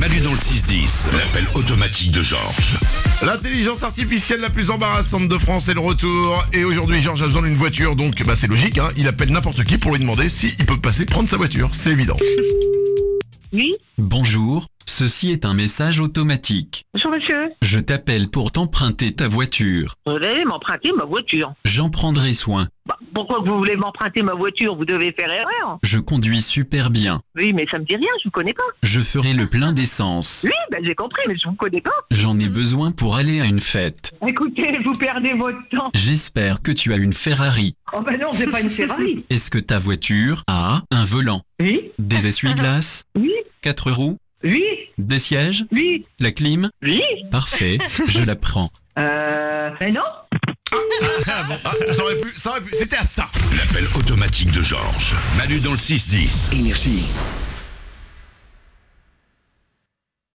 Manu dans le 6-10, l'appel automatique de Georges. L'intelligence artificielle la plus embarrassante de France est de retour. Et aujourd'hui, Georges a besoin d'une voiture, donc c'est logique, hein. Il appelle n'importe qui pour lui demander s'il peut passer prendre sa voiture. C'est évident. Oui, Bonjour, ceci est un message automatique. bonjour monsieur. Je t'appelle pour t'emprunter ta voiture. Vous allez m'emprunter ma voiture. J'en prendrai soin. Pourquoi vous voulez m'emprunter ma voiture? Vous devez faire erreur. Je conduis super bien. Oui, mais ça me dit rien, je vous connais pas. Je ferai le plein d'essence. Oui, j'ai compris, mais je vous connais pas. J'en ai besoin pour aller à une fête. Écoutez, vous perdez votre temps. J'espère que tu as une Ferrari. Oh non, c'est pas une Ferrari. Est-ce que ta voiture a un volant, Oui, des essuie-glaces, oui, 4 roues, oui, des sièges, oui, la clim? oui. Parfait, je la prends. Mais non. Ça aurait pu, c'était à ça. L'appel automatique de Georges. Manu dans le 6-10. Énergie.